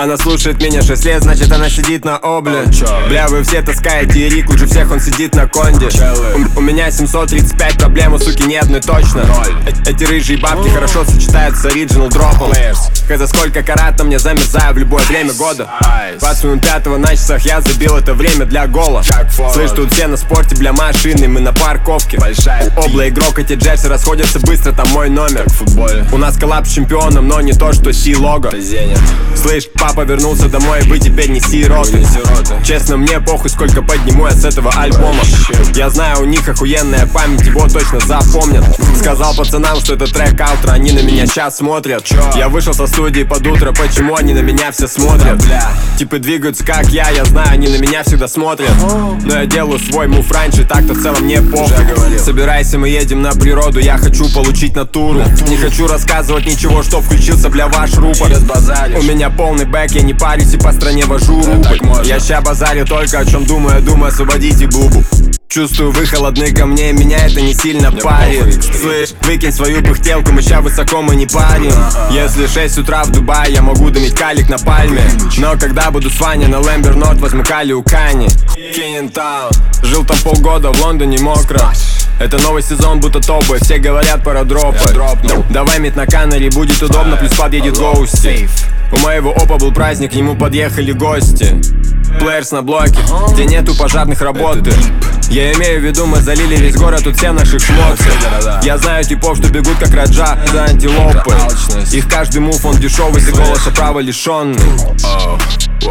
Она слушает меня 6 лет, значит она сидит на обле. Бля, вы все таскаете Рик, лучше всех он сидит на конде. У меня 735 проблем, у суки ни одной точно. Эти рыжие бабки хорошо сочетаются с оригинал дропом. Хотя сколько карат на мне, замерзаю в любое время года. 20 минут 5 на часах я забил это время для гола. Слышь, тут все на спорте, бля, машины, мы на парковке. Обла игрок, эти джерси расходятся быстро, там мой номер. У нас коллаб с чемпионом, но не то, что Си-лого. Слышь, папа вернулся домой, вы теперь не сироты. Честно, мне похуй, сколько подниму я с этого альбома. Я знаю, у них охуенная память, его точно запомнят. Сказал пацанам, что это трек аутро, они на меня сейчас смотрят. Я вышел со студии под утро, почему они на меня все смотрят? Типы двигаются как я знаю, они на меня всегда смотрят. Но я делаю свой мув раньше, так-то в целом не похуй. Собирайся, мы едем на природу, я хочу получить натуру. Не хочу рассказывать ничего, что включился, бля, ваш рупор. У меня полный бэк, я не парюсь и по стране вожу рубль. Я ща базарю только о чем думаю, освободите бубу. Чувствую, вы холодны ко мне, меня это не сильно парит. Слышь, выкинь свою пыхтелку, мы ща высоко, мы не парим. Если 6 утра в Дубае, я могу дымить калик на пальме. Но когда буду с Ваней на Лэмбер Норд, возьму кали у Кани. Кеннинтаун, жил там полгода, в Лондоне мокро. Это новый сезон, будто топы, все говорят пора дропать. Давай мид на Канаре, будет удобно, плюс подъедет Гоусти. У моего опа был праздник, к нему подъехали гости. Плеерс на блоке, где нету пожарных работы. Я имею в виду, мы залили весь город, тут все наших шмотцы. Я знаю типов, что бегут как Раджа за антилопы. Их каждый мув, он дешевый, ты голоса права лишенный.